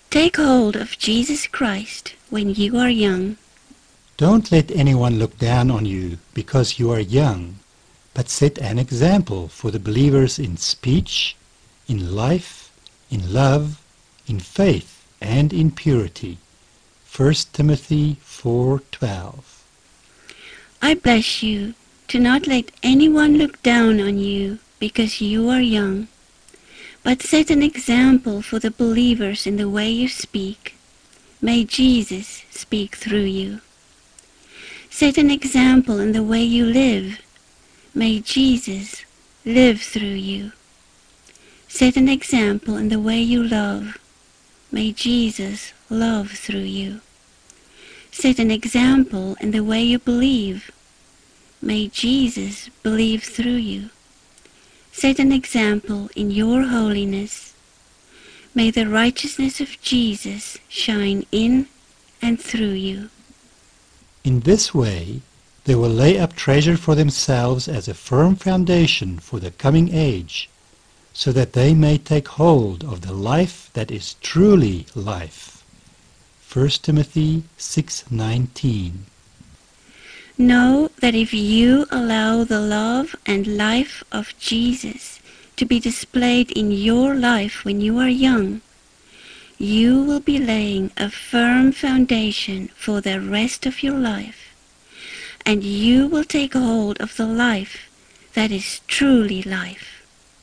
Take hold of Jesus Christ when you are young. Don't let anyone look down on you because you are young, but set an example for the believers in speech, in life, in love, in faith, and in purity. 1 Timothy 4:12. I bless you to not let anyone look down on you because you are young, but set an example for the believers in the way you speak. May Jesus speak through you. Set an example in the way you live. May Jesus live through you. Set an example in the way you love. May Jesus love through you. Set an example in the way you believe. May Jesus believe through you. Set an example in your holiness. May the righteousness of Jesus shine in and through you. In this way, they will lay up treasure for themselves as a firm foundation for the coming age, so that they may take hold of the life that is truly life. 1 Timothy 6:19. Know that if you allow the love and life of Jesus to be displayed in your life when you are young, you will be laying a firm foundation for the rest of your life, and you will take hold of the life that is truly life.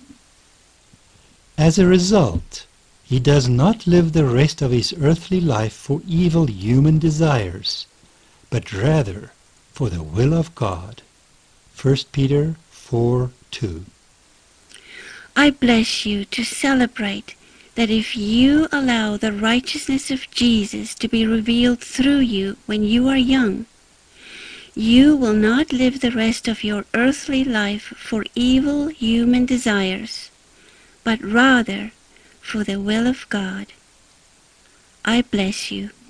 As a result, he does not live the rest of his earthly life for evil human desires, but rather for the will of God. 1 Peter 4:2. I bless you to celebrate that if you allow the righteousness of Jesus to be revealed through you when you are young, you will not live the rest of your earthly life for evil human desires, but rather for the will of God. I bless you.